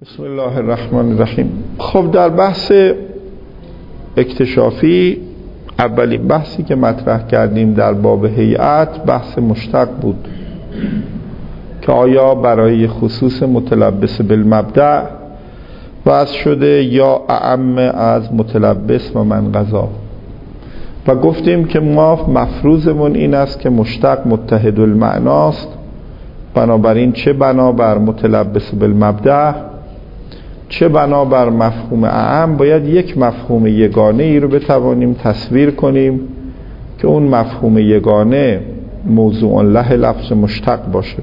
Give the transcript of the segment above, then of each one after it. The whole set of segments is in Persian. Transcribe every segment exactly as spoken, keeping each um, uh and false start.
بسم الله الرحمن الرحیم. خب در بحث اکتشافی اولین بحثی که مطرح کردیم در باب هیئت بحث مشتق بود که آیا برای خصوص متلبس بالمبدأ وضع شده یا اعم از متلبس و منقضا، و گفتیم که ما مفروضمون این است که مشتق متحد المعناست، بنابراین چه بنابر متلبس بالمبدأ چه بنابر مفهوم اعم باید یک مفهوم یگانه ای رو بتوانیم تصویر کنیم که اون مفهوم یگانه موضوع له لفظ مشتق باشه.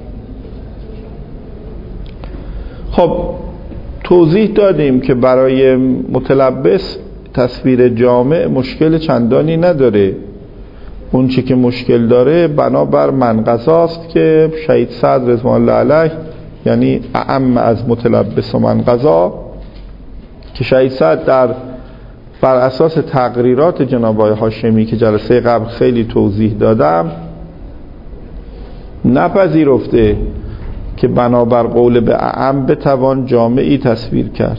خب توضیح دادیم که برای متلبس تصویر جامع مشکل چندانی نداره، اون چی که مشکل داره بنابر منقضاست که شهید صدر رضوان الله علیه، یعنی اعم از متلبس و منقضا، که شهید صدر در بر اساس تقریرات جناب آقای هاشمی که جلسه قبل خیلی توضیح دادم نپذیرفته که بنابر قول به اعم بتوان جامعی تصویر کرد،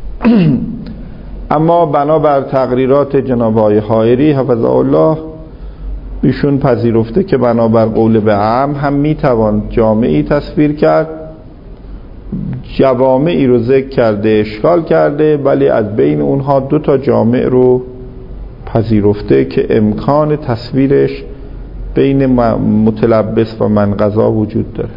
اما بنابر تقریرات جناب آقای حائری حفظه الله ایشون پذیرفته که بنابر قول به اعم هم میتوان جامعی تصویر کرد. جوامعی رو ذکر کرده، اشکال کرده، ولی از بین اونها دو تا جامع رو پذیرفته که امکان تصویرش بین متلبس و منقضا وجود داره.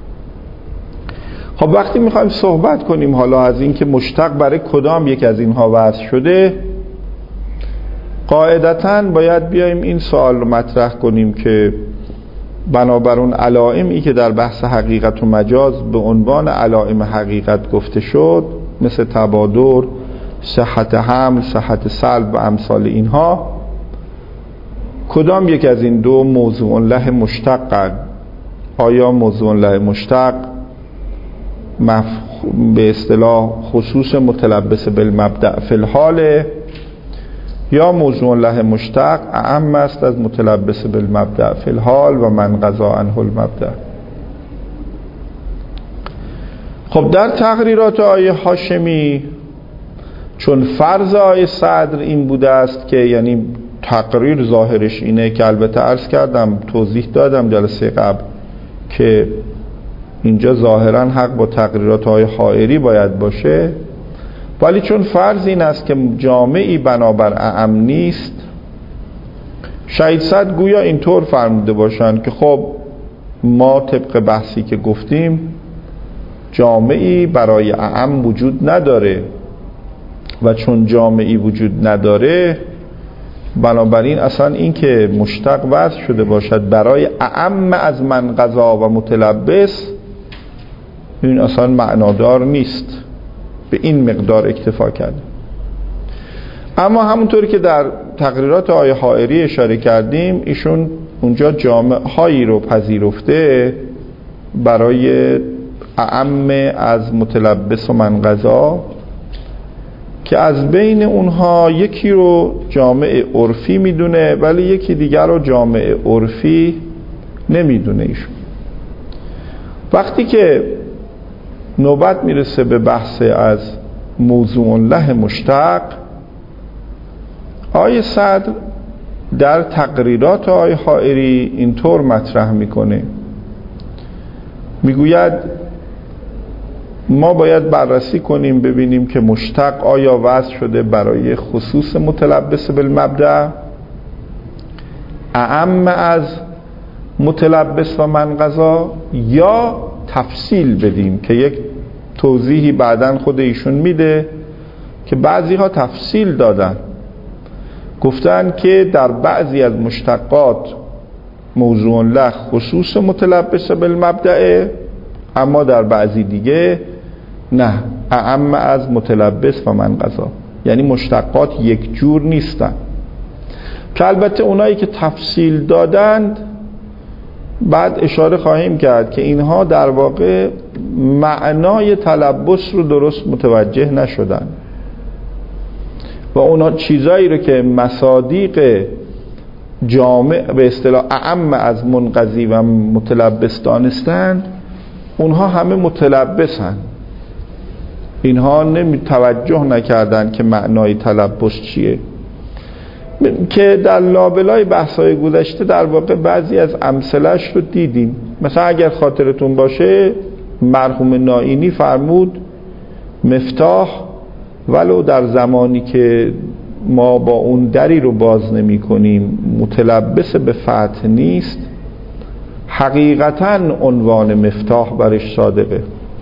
خب وقتی میخوایم صحبت کنیم حالا از این که مشتق برای کدام یک از اینها وضع شده، قاعدتاً باید بیایم این سوال رو مطرح کنیم که بنابر اون علائمی که در بحث حقیقت و مجاز به عنوان علائم حقیقت گفته شد، مثل تبادر، صحت حمل، صحت سلب و امثال اینها، کدام یک از این دو موضوع له مشتقن؟ آیا موضوع له مشتق مفهوم به اصطلاح خصوص متلبس بالمبدأ فی الحال، یا موضوع له مشتق اعم است از متلبس بالمبدأ فی الحال و منقضا عنه المبدأ؟ خب در تقریرات آیه هاشمی چون فرض آیه صدر این بوده است که، یعنی تقریر ظاهرش اینه که البته عرض کردم توضیح دادم جلسه قبل که اینجا ظاهرا حق با تقریرات آیه حائری باید باشه، ولی چون فرض این است که جامعی بنابر اعم نیست، شهید صدر گویا اینطور فرموده باشند که خب ما طبق بحثی که گفتیم جامعی برای اعم وجود نداره و چون جامعی وجود نداره بنابراین اصلا این که مشتق وضع شده باشد برای اعم از منقضا و متلبس این اصلا معنادار نیست، به این مقدار اکتفا کرده. اما همونطوری که در تقریرات آیه حائری اشاره کردیم ایشون اونجا جامع هایی رو پذیرفته برای اعم از متلبس و منقضا که از بین اونها یکی رو جامع عرفی میدونه ولی یکی دیگر رو جامع عرفی نمیدونه. ایشون وقتی که نوبت میرسه به بحث از موضوع له مشتق، آیه صدر در تقریرات آیه حائری اینطور مطرح میکنه، میگوید ما باید بررسی کنیم ببینیم که مشتق آیا وضع شده برای خصوص متلبس بالمبدأ اعم از متلبس و منقضا، یا تفصیل بدیم که یک توضیحی بعداً خود ایشون میده که بعضی ها تفصیل دادن، گفتن که در بعضی از مشتقات موضوع له خصوص متلبس بالمبدأ، اما در بعضی دیگه نه، اعم از متلبس و منقضا، یعنی مشتقات یک جور نیستن. که البته اونایی که تفصیل دادند بعد اشاره خواهیم کرد که اینها در واقع معنای تلبس رو درست متوجه نشدن و اونا چیزایی رو که مصادیق جامع به اصطلاح اعم از منقضی و متلبس دانستند اونها همه متلبسن اینها نمی توجه نکردن که معنای تلبس چیه، که در لابلای بحث‌های گذشته در واقع بعضی از امثله‌اش رو دیدیم. مثلا اگر خاطرتون باشه مرحوم نائینی فرمود مفتاح ولو در زمانی که ما با اون دری رو باز نمی کنیم متلبس به فتح نیست، حقیقتاً عنوان مفتاح برش صادقه.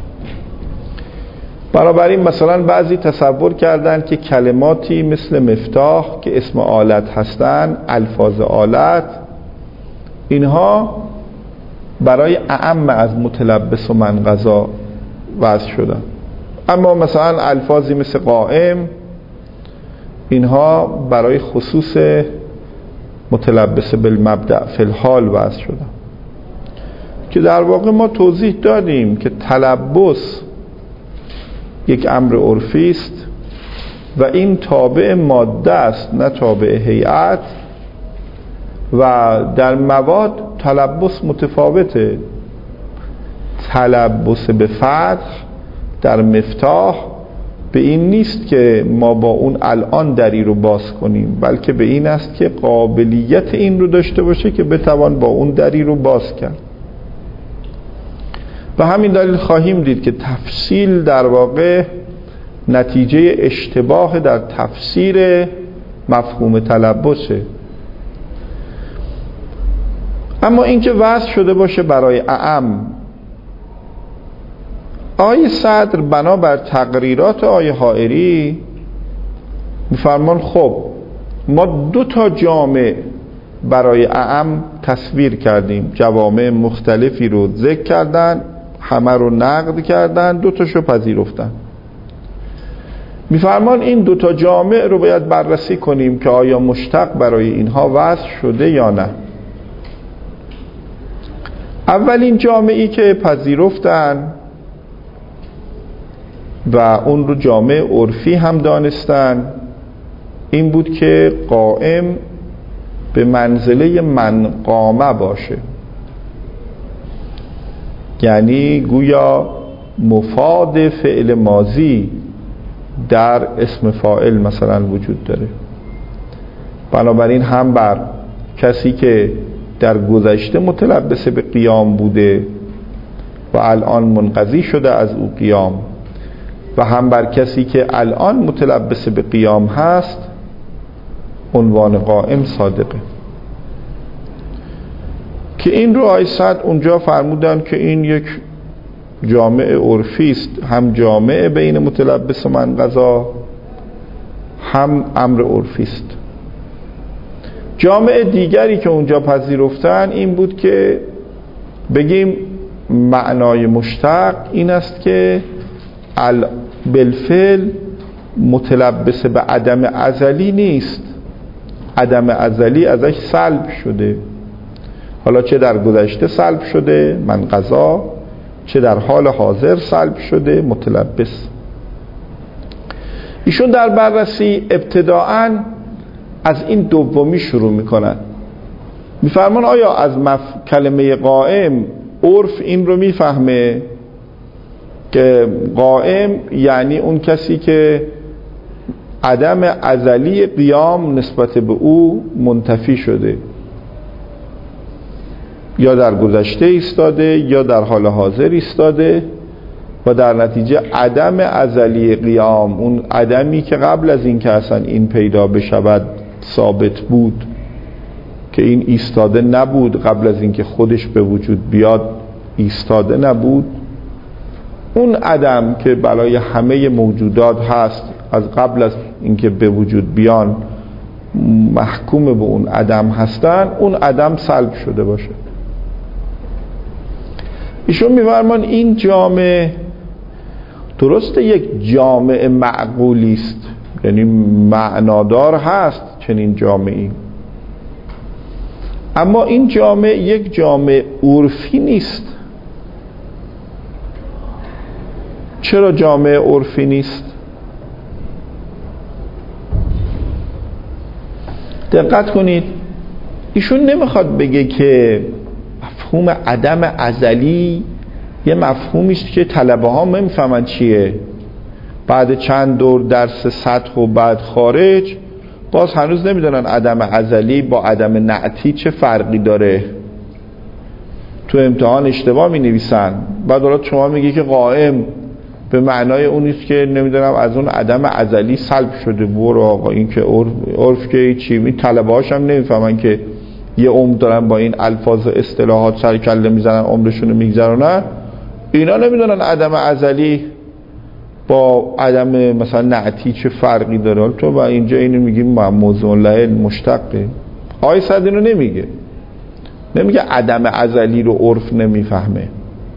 بنابراین مثلا بعضی تصور کردن که کلماتی مثل مفتاح که اسم آلت هستن، الفاظ آلت، اینها برای اعم از متلبس و منقضا وضع شدن، اما مثلا الفاظی مثل قائم اینها برای خصوص متلبس بالمبدأ فی الحال وضع شدن، که در واقع ما توضیح دادیم که تلبس یک امر عرفی است و این تابع ماده است نه تابع هیئت، و در مواد تلبس متفاوته. تلبس به فتح در مفتاح به این نیست که ما با اون الان دری رو باز کنیم، بلکه به این است که قابلیت این رو داشته باشه که بتوان با اون دری رو باز کرد. و همین دلیل خواهیم دید که تفصیل در واقع نتیجه اشتباه در تفسیر مفهوم تلبسه. اما اینکه وضع شده باشه برای اعم، آیه صدر بنابر تقریرات آیه حائری میفرمان خب ما دو تا جامع برای اعم تصویر کردیم، جوامع مختلفی رو ذکر کردن، همه رو نقد کردن، دو تاشو پذیرفتن. میفرمان این دو تا جامع رو باید بررسی کنیم که آیا مشتق برای اینها وضع شده یا نه. اولین جامعی که پذیرفتن و اون رو جامع عرفی هم دانستن این بود که قائم به منزله من قامه باشه، یعنی گویا مفاد فعل ماضی در اسم فاعل مثلا وجود داره. بنابراین هم بر کسی که در گذشته متلبس به قیام بوده و الان منقضی شده از او قیام، و هم بر کسی که الان متلبس به قیام هست عنوان قائم صادقه. که این رو آیه صد اونجا فرمودن که این یک جامع عرفی است، هم جامع بین متلبس و منقضا، هم امر عرفی است. جامع دیگری که اونجا پذیرفتن این بود که بگیم معنای مشتق این است که بالفعل متلبس به عدم ازلی نیست، عدم ازلی ازش سلب شده، حالا چه در گذشته سلب شده منقضا، چه در حال حاضر سلب شده متلبس. ایشون در بررسی ابتداعاً از این دومی شروع میکنن. میفرمان آیا از مف... کلمه قائم عرف این رو میفهمه که قائم یعنی اون کسی که عدم ازلی قیام نسبت به او منتفی شده، یا در گذشته ایستاده یا در حال حاضر ایستاده و در نتیجه عدم ازلی قیام، اون عدمی که قبل از این که اصلا این پیدا بشود ثابت بود، که این ایستاده نبود، قبل از این که خودش به وجود بیاد ایستاده نبود، اون عدم که برای همه موجودات هست از قبل از اینکه به وجود بیان محکوم به اون عدم هستن، اون عدم سلب شده باشه. ایشون می‌فرمان این جامع درسته یک جامع معقولی است، یعنی معنادار هست چنین جامعی، اما این جامع یک جامع عرفی نیست. چرا جامع عرفی نیست؟ دقت کنید، ایشون نمیخواد بگه که مفهوم عدم ازلی یه مفهومی است که طلبه ها نمیفهمن چیه، بعد چند دور درس سطح و بعد خارج باز هنوز نمیدونن عدم ازلی با عدم نعتی چه فرقی داره. تو امتحان اشتباه می نویسن، بعد حالا شما میگی که قائم به معنای اونیست که نمیدونم از اون عدم ازلی سلب شده. برو آقا، این که عرف, عرف که چی، می طلبه هاشم نمیفهمن که یه عمر دارن با این الفاظ و اصطلاحات سر کله میزنن، عمرشون رو میگذرونن. اینا نمیدونن عدم ازلی با عدم مثلا نعتی چه فرقی داره. تو با اینجا اینو میگیم موضوع له مشتقه. آیه صد اینو نمیگه، نمیگه عدم ازلی رو عرف نمیفهمه،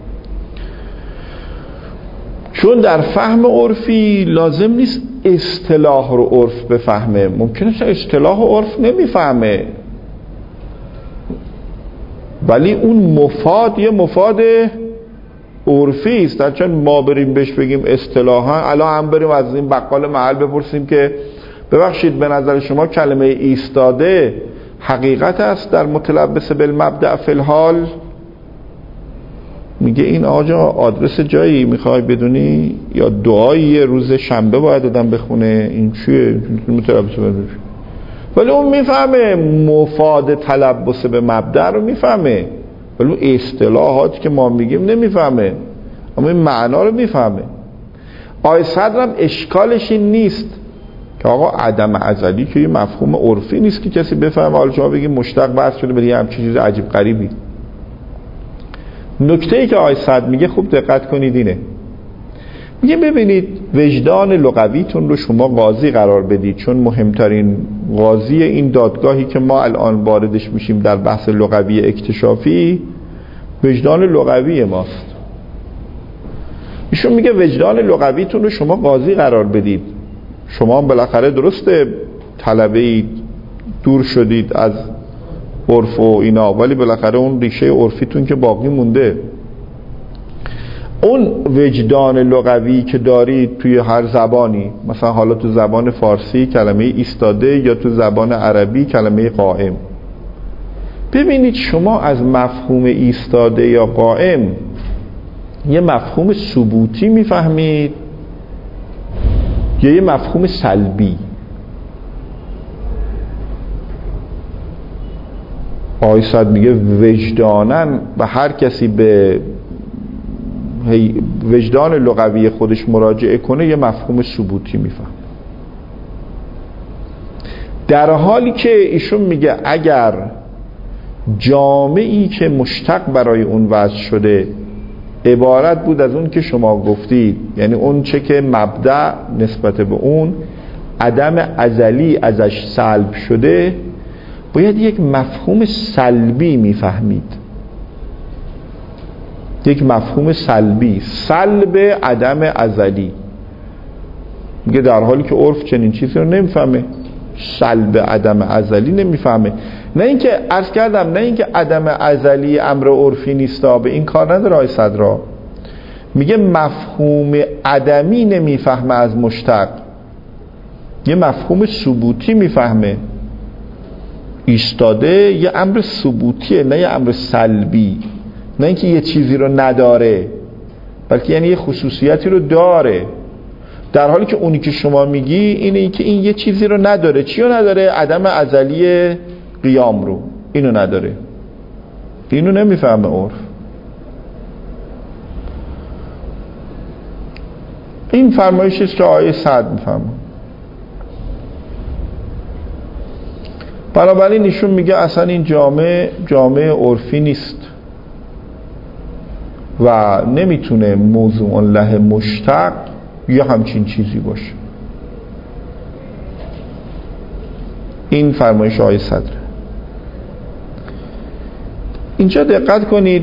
چون در فهم عرفی لازم نیست اصطلاح رو عرف بفهمه. ممکنه اصطلاح و عرف نمیفهمه، ولی اون مفاد یه مفاد عرفی است. چون ما بریم بهش بگیم اصطلاحا، الان هم بریم از این بقال محل بپرسیم که ببخشید به نظر شما کلمه ایستاده حقیقت است در متلبس بالمبدأ فی الحال؟ میگه این آجا آدرس جایی میخوای بدونی یا دعایی روز شنبه باید آدم بخونه؟ این چیه متلبس بالمبدأ؟ ولی اون میفهمه مفاد تلبس به مبدأ رو میفهمه، ولی اون اصطلاحاتی که ما میگیم نمیفهمه، اما این معنا رو میفهمه. آیه صدرم اشکالش این نیست که آقا عدم ازلی که یه مفهوم عرفی نیست که کسی بفهمه. حالا شما بگیم مشتق بحث شده بلی همچین چیز عجیب غریبی. نکته ای که آیه صد میگه خوب دقت کنید اینه، میگه ببینید وجدان لغویتون رو شما قاضی قرار بدید، چون مهمترین قاضی این دادگاهی که ما الان واردش میشیم در بحث لغوی اکتشافی وجدان لغوی ماست. ایشون میگه وجدان لغویتون رو شما قاضی قرار بدید. شما بالاخره درسته طلبه دور شدید از عرف و اینا، ولی بالاخره اون ریشه عرفیتون که باقی مونده. اون وجدان لغوی که دارید توی هر زبانی، مثلا حالا تو زبان فارسی کلمه ایستاده یا تو زبان عربی کلمه قائم، ببینید شما از مفهوم ایستاده یا قائم یه مفهوم ثبوتی میفهمید یا یه مفهوم سلبی؟ آیه صد میگه وجدانن و هر کسی به وجدان لغوی خودش مراجعه کنه یه مفهوم ثبوتی میفهم، در حالی که ایشون میگه اگر جامعی که مشتق برای اون وضع شده عبارت بود از اون که شما گفتید، یعنی اون چه که مبدأ نسبت به اون عدم ازلی ازش سلب شده، باید یک مفهوم سلبی میفهمید، یک مفهوم سلبی، سلب عدم ازلی. میگه در حالی که عرف چنین چیزی رو نمیفهمه، سلب عدم ازلی نمیفهمه. نه اینکه عرض کردم نه اینکه عدم ازلی امر عرفی نیستا، به این کار نداره آیه صدرا. میگه مفهوم عدمی نمیفهمه از مشتق، یه مفهوم ثبوتی میفهمه. ایستاده یه امر ثبوتیه، نه یه امر سلبی. نه اینکه یه چیزی رو نداره، بلکه یعنی یه خصوصیتی رو داره، در حالی که اونی که شما میگی اینه که این یه چیزی رو نداره. چی رو نداره؟ عدم ازلی قیام رو، اینو نداره، اینو نمیفهمه عرف. این فرمایشی است که آیه صد میفهمه. بنابراین ایشون میگه اصلا این جامعه جامعه عرفی نیست و نمیتونه موضوع له مشتق یا همچین چیزی باشه. این فرمایش آیه صدره. اینجا دقت کنید،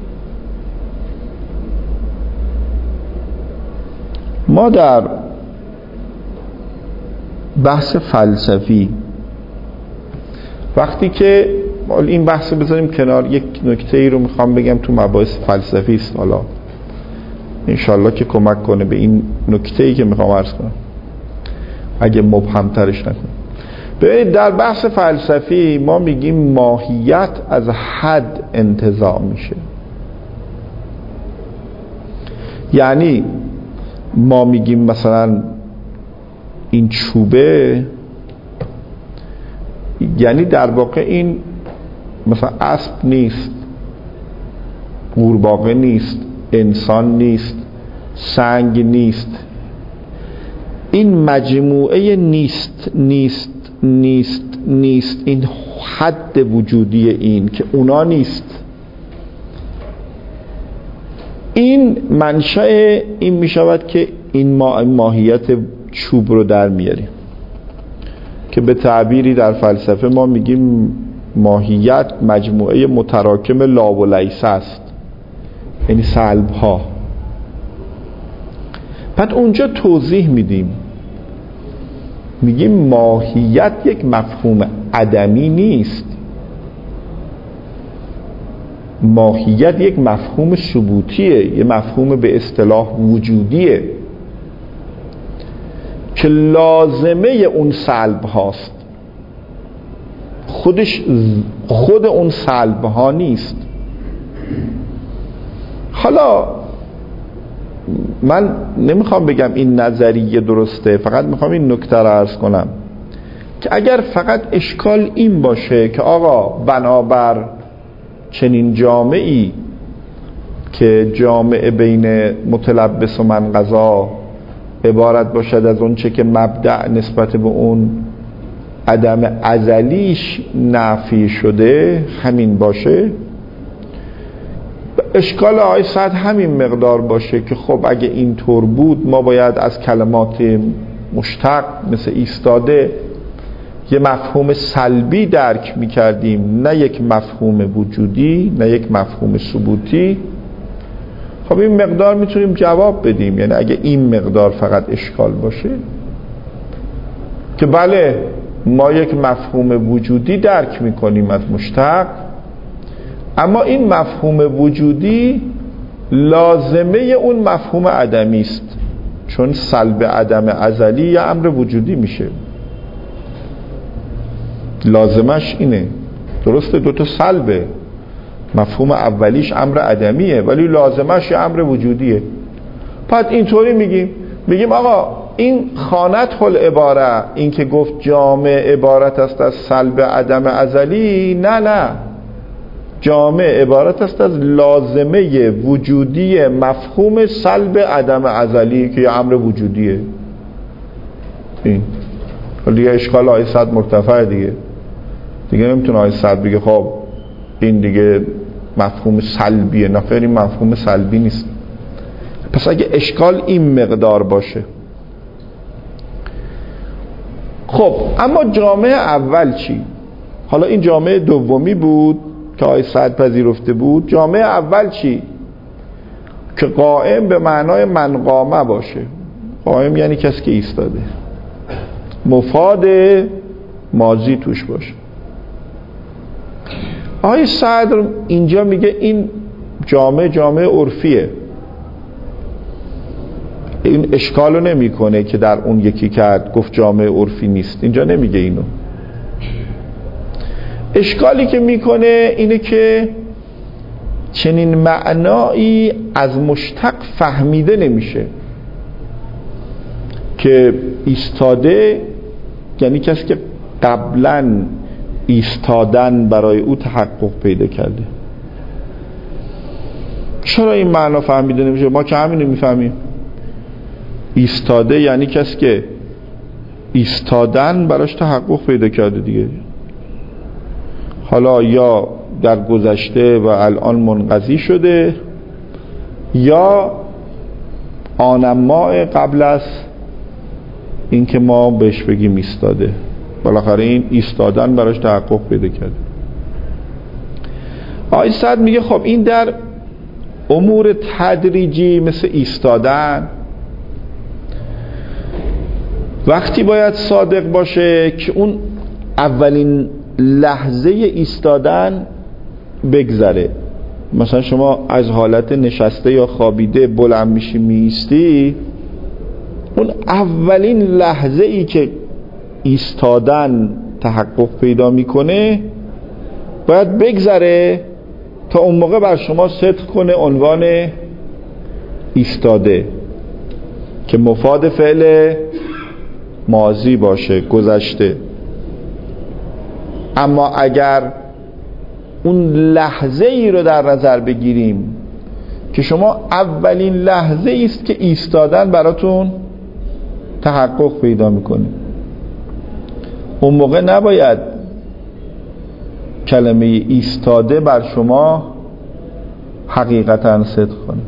ما در بحث فلسفی وقتی که این بحث بذاریم کنار، یک نکته ای رو میخوام بگم تو مباحث فلسفی است، حالا انشالله که کمک کنه به این نکته ای که میخوام عرض کنم، اگه مبهم ترش نکنم. ببینید در بحث فلسفی ما میگیم ماهیت از حد انتزاع میشه، یعنی ما میگیم مثلا این چوبه، یعنی در واقع این مثلا اسب نیست، قورباغه نیست، انسان نیست، سنگ نیست. این مجموعه نیست نیست نیست نیست، این حد وجودی این که اونا نیست، این منشأ این میشود که این ما ماهیت چوب رو در میاریم، که به تعبیری در فلسفه ما میگیم ماهیت مجموعه متراکم لا و لیس است، یعنی سلب ها. بعد اونجا توضیح میدیم، میگیم ماهیت یک مفهوم عدمی نیست، ماهیت یک مفهوم ثبوتیه، یک مفهوم به اصطلاح وجودیه که لازمه اون سلب هاست، خودش خود اون سلب ها نیست. حالا من نمیخوام بگم این نظریه درسته، فقط میخوام این نکته رو عرض کنم که اگر فقط اشکال این باشه که آقا بنابر چنین جامعی که جامعه بین متلبس و منقضا عبارت باشد از اون چه که مبدأ نسبت به اون عدم ازلیش نفی شده همین باشه، اشکال آقای سعد همین مقدار باشه که خب اگه این طور بود ما باید از کلمات مشتق مثل ایستاده یه مفهوم سلبی درک میکردیم، نه یک مفهوم وجودی، نه یک مفهوم ثبوتی. خب این مقدار میتونیم جواب بدیم، یعنی اگه این مقدار فقط اشکال باشه که بله ما یک مفهوم وجودی درک میکنیم از مشتق، اما این مفهوم وجودی لازمه اون مفهوم عدمی است، چون سلب عدم ازلی یا امر وجودی میشه، لازمش اینه. درسته دوتا سلبه، مفهوم اولیش امر عدمیه ولی لازمش یه امر وجودیه. پس اینطوری میگیم میگیم آقا این خانت العباره، این که گفت جامع عبارت است از سلب عدم ازلی، نه نه، جامع عبارت است از لازمه وجودی مفهوم سلب عدم ازلی که یه امر وجودیه. این دیگه اشکال آیه صد مرتفع دیگه دیگه نمیتونه آیه صد بگه خب این دیگه مفهوم سلبیه، نه خیر این مفهوم سلبی نیست. پس اگه اشکال این مقدار باشه خب، اما جامعه اول چی؟ حالا این جامعه دومی بود که آیه صد پذیرفته بود. جامعه اول چی؟ که قائم به معنای منقامه باشه. قائم یعنی کسی که ایستاده، مفاد ماضی توش باشه. آیه صدر اینجا میگه این جامعه جامعه عرفیه، این اشکالو نمی کنه که در اون یکی کرد گفت جامعه عرفی نیست، اینجا نمیگه اینو. اشکالی که میکنه اینه که چنین معنایی از مشتق فهمیده نمیشه که ایستاده یعنی کسی که قبلا ایستادن برای او تحقق پیدا کرده. چرا این معنا فهمیده نمیشه؟ ما که همینو میفهمیم. ایستاده یعنی کسی که ایستادن براش تحقق پیدا کرده دیگه، حالا یا در گذشته و الان منقضی شده یا آنما قبل از این که ما بهش بگیم ایستاده، بالاخره این ایستادن براش تحقق پیدا کرده. آیه صد میگه خب این در امور تدریجی مثل ایستادن وقتی باید صادق باشه که اون اولین لحظه ایستادن بگذره. مثلا شما از حالت نشسته یا خوابیده بلند میشی میستی، اون اولین لحظه ای که ایستادن تحقق پیدا میکنه باید بگذره تا اون موقع بر شما صدق کنه عنوان ایستاده. که مفاد فعل ماضی باشه، گذشته. اما اگر اون لحظه ای رو در نظر بگیریم که شما اولین لحظه ایست که ایستادن براتون تحقق پیدا میکنه، اون موقع نباید کلمه ایستاده بر شما حقیقتا صدق کنه،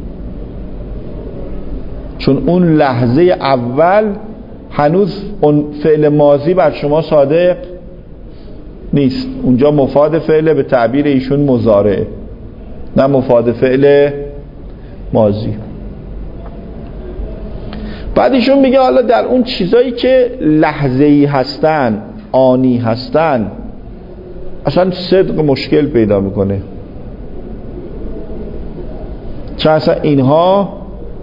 چون اون لحظه اول هنوز اون فعل ماضی بر شما صادق نیست. اونجا مفاد فعل به تعبیر ایشون مضارع، نه مفاد فعل ماضی. بعد ایشون میگه حالا در اون چیزایی که لحظه‌ای هستن، آنی هستن، اصلا صدق مشکل پیدا میکنه، چون اصلا اینها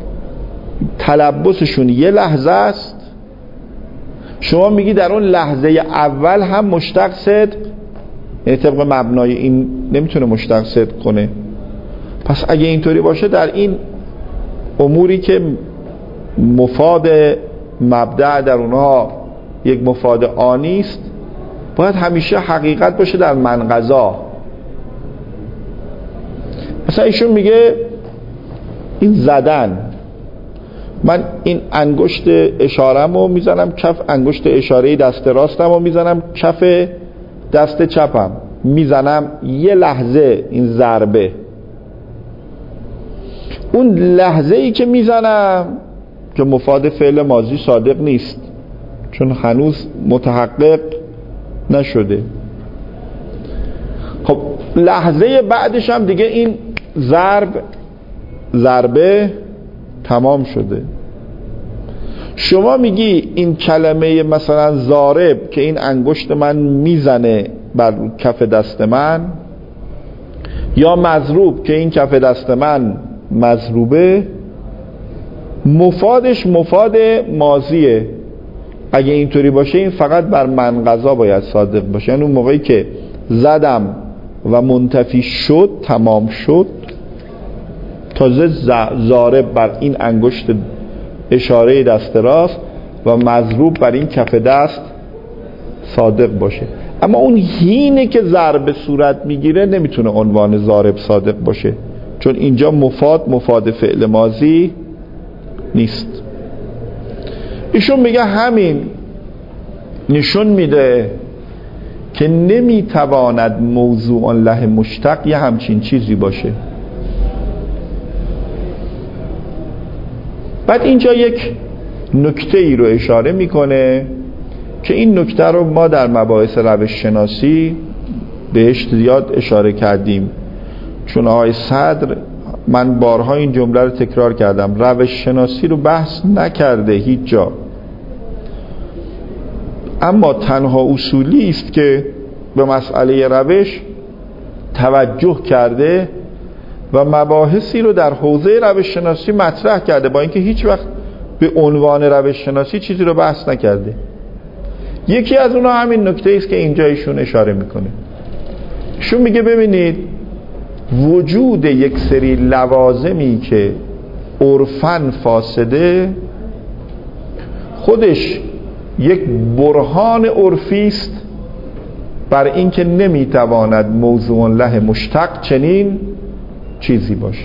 تلبسشون یه لحظه است. شما میگی در اون لحظه اول هم مشتق صدق، یعنی طبق مبنای این نمیتونه مشتق صدق کنه. پس اگه اینطوری باشه در این اموری که مفاد مبدأ در اونها یک مفاد آنی است، باید همیشه حقیقت باشه در منقضا. مثلا ایشون میگه این زدن، من این انگشت اشارم رو میزنم کف انگشت اشاره دست راستم رو میزنم کف دست چپم، میزنم یه لحظه این ضربه، اون لحظه ای که میزنم که مفاد فعل ماضی صادق نیست، چون هنوز متحقق نشده. خب لحظه بعدش هم دیگه این ضرب ضربه تمام شده. شما میگی این کلمه مثلا ضارب که این انگشت من میزنه بر کف دست من، یا مضروب که این کف دست من مضروبه، مفادش مفاد ماضیه. اگه اینطوری باشه این فقط بر منقضا باید صادق باشه، یعنی اون موقعی که زدم و منتفی شد، تمام شد، تازه ضارب بر این انگشت اشاره دست راست و مضروب بر این کف دست صادق باشه. اما اون حینه که ضرب صورت میگیره نمیتونه عنوان ضارب صادق باشه، چون اینجا مفاد مفاد فعل ماضی نیست. ایشون میگه همین نشون میده که نمیتواند موضوع له مشتق یه همچین چیزی باشه. بعد اینجا یک نکته ای رو اشاره میکنه که این نکته رو ما در مباحث روش شناسی بهش زیاد اشاره کردیم، چون آقای صدر، من بارها این جمله رو تکرار کردم، روش شناسی رو بحث نکرده هیچ جا، اما تنها اصولی است که به مسئله روش توجه کرده و مباحثی رو در حوزه روش شناسی مطرح کرده، با اینکه هیچ وقت به عنوان روش شناسی چیزی رو بحث نکرده. یکی از اونها همین نکته است که اینجا ایشون اشاره میکنه. ایشون میگه ببینید وجود یک سری لوازمی که عرفاً فاسده خودش یک برهان عرفی است بر اینکه نمیتواند موضوع له مشتق چنین چیزی باشه.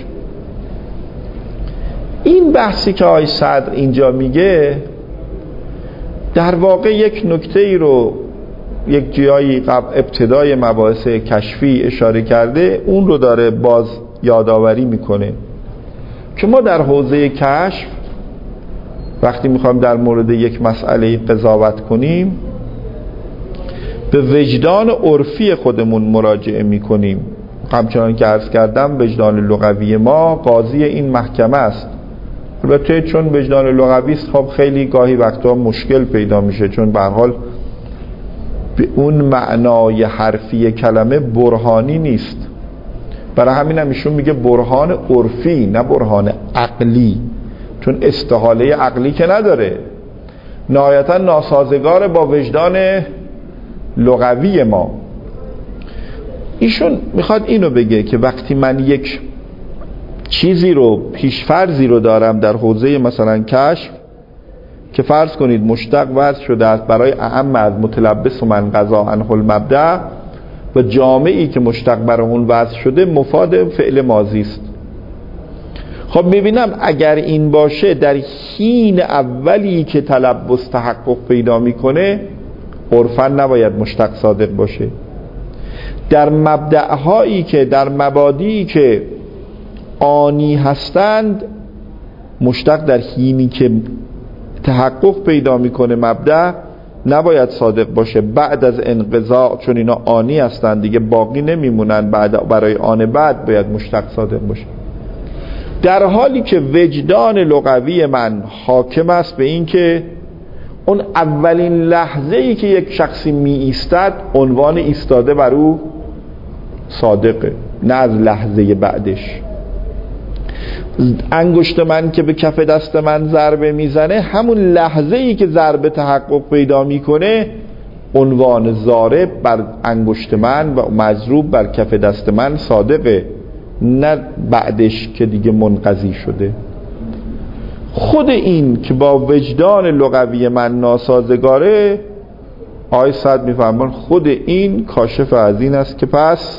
این بحثی که آقای صدر اینجا میگه در واقع یک نکته ای رو یک جایی قبل ابتدای مباحث کشفی اشاره کرده، اون رو داره باز یادآوری میکنه که ما در حوزه کشف وقتی میخوایم در مورد یک مسئله قضاوت کنیم به وجدان عرفی خودمون مراجعه میکنیم. همچنان که عرض کردم وجدان لغوی ما قاضی این محکمه است. البته چون وجدان لغوی است خب خیلی گاهی وقتا مشکل پیدا میشه، چون به هر حال به اون معنای حرفی کلمه برهانی نیست. برای همین هم ایشون میگه برهان عرفی نه برهان عقلی، چون استحاله عقلی که نداره، نهایتا ناسازگار با وجدان لغوی ما. ایشون میخواد اینو بگه که وقتی من یک چیزی رو پیشفرضی رو دارم در حوزه مثلا کشف که فرض کنید مشتق وضع شده است برای اعم از متلبس و من قضا عنه المبدأ و جامعی که مشتق برای اون وضع شده مفاد فعل ماضی است. خب میبینم اگر این باشه در حین اولی که تلبس تحقق پیدا میکنه عرفاً نباید مشتق صادق باشه. در مبدأهایی که در مبادی که آنی هستند مشتق در حینی که تحقق پیدا میکنه مبدأ نباید صادق باشه بعد از انقضا، چون اینا آنی هستند دیگه باقی نمیمونن، بعد برای آن بعد باید مشتق صادق باشه. در حالی که وجدان لغوی من حاکم است به این که اون اولین لحظه‌ای که یک شخصی می ایستد عنوان ایستاده بر او صادقه، نه از لحظه بعدش. انگشت من که به کف دست من ضربه میزنه همون لحظه‌ای که ضربه تحقق پیدا میکنه عنوان ضارب بر انگشت من و مضروب بر کف دست من صادقه، نه بعدش که دیگه منقضی شده. خود این که با وجدان لغوی من ناسازگاره، آقای سعد میفرمان خود این کاشف از این است که پس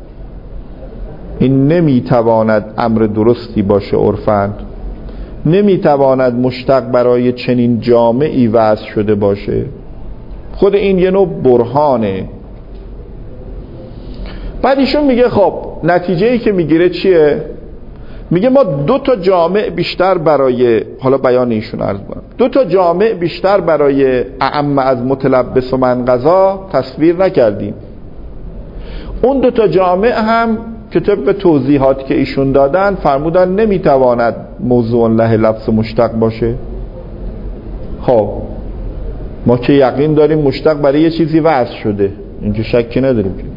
این نمیتواند امر درستی باشه عرفاً، نمیتواند مشتق برای چنین جامعی وضع شده باشه. خود این یه نوع برهانه. بعد ایشون میگه خب نتیجه ای که میگیره چیه؟ میگه ما دو تا جامع بیشتر برای، حالا بیان ایشون عرض کنم، دو تا جامع بیشتر برای اعم از متلبس و من قضا تصویر نکردیم. اون دو تا جامع هم که طبق توضیحاتی که ایشون دادن فرمودن نمیتواند موضوع له لفظ مشتق باشه. خب ما که یقین داریم مشتق برای یه چیزی وضع شده، این که شکی نداریم که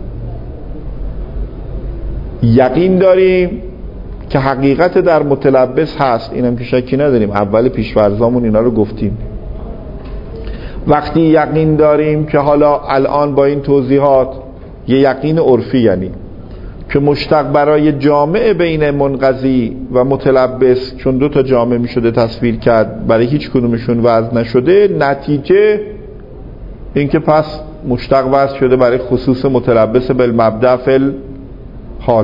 یقین داریم که حقیقت در متلبس هست، اینم که شکی نداریم، اول پیش‌فرضامون اینا رو گفتیم. وقتی یقین داریم که حالا الان با این توضیحات یه یقین عرفی، یعنی که مشتق برای جامع بین منقضی و متلبس، چون دو تا جامع می شده تصویر کرد، برای هیچ کدومشون وضع نشده، نتیجه این که پس مشتق وضع شده برای خصوص متلبس بالمبدأ فل حال.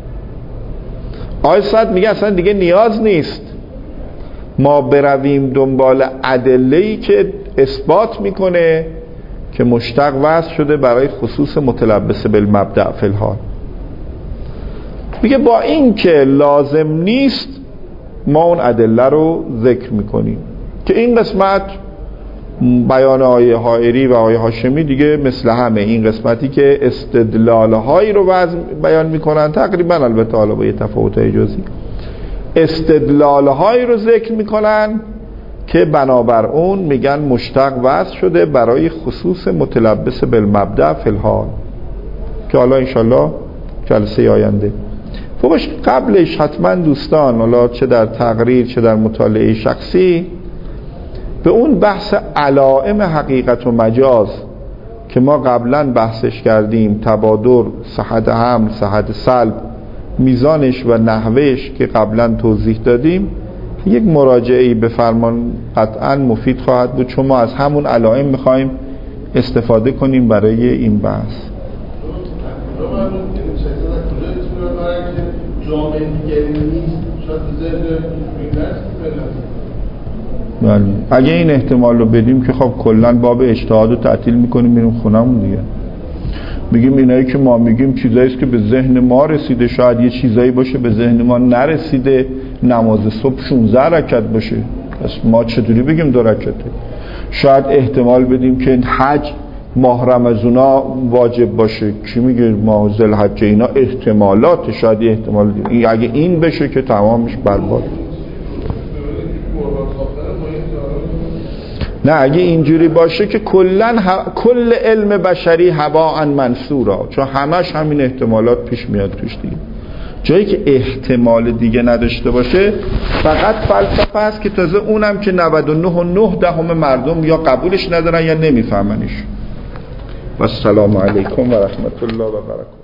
آقای سعد میگه اصلا دیگه نیاز نیست ما برویم دنبال ادله‌ای که اثبات میکنه که مشتق وضع شده برای خصوص متلبس بالمبدأ فی الحال. میگه با این که لازم نیست ما اون ادله رو ذکر میکنیم که این قسمت بیان آقای حائری و آقای هاشمی دیگه مثل همه، این قسمتی که استدلال هایی رو وضع بیان میکنن تقریبا، البته حالا با یه تفاوت‌های جزئی، استدلال هایی رو ذکر میکنن که بنابر اون میگن مشتق وضع شده برای خصوص متلبس بالمبدأ فی الحال، که حالا انشالله جلسه آینده فوقش. قبلش حتما دوستان حالا چه در تقریر چه در مطالعه شخصی به اون بحث علائم حقیقت و مجاز که ما قبلا بحثش کردیم، تبادر، صحت حمل، صحت سلب، میزانش و نحوهش که قبلا توضیح دادیم، یک مراجعه‌ای به فرمان قطعا مفید خواهد بود، چون ما از همون علائم میخوایم استفاده کنیم برای این بحث. بله، اگه این احتمال رو بدیم که خب کلن باب اجتهاد رو تعطیل میکنیم میریم خونمون دیگه، میگیم اینایی که ما میگیم چیزایی است که به ذهن ما رسیده، شاید یه چیزایی باشه به ذهن ما نرسیده، نماز صبح شانزده رکعت باشه، پس ما چطوری بگیم دو رکعته؟ شاید احتمال بدیم که حج ماه رمضان واجب باشه، کی میگه ماه ذوالحجه؟ اینا احتمالات، شاید یه احتمال دیگه. اگه این بشه که تمامش برباد. نه اگه اینجوری باشه که کلن ه... کل علم بشری هباء منثورا، چون همش همین احتمالات پیش میاد توش دیگه. جایی که احتمال دیگه نداشته باشه فقط فلسفه است که تازه اونم که نود و نه و نه دهم مردم یا قبولش ندارن یا نمیفهمنش. و السلام علیکم و رحمت الله و برکاته.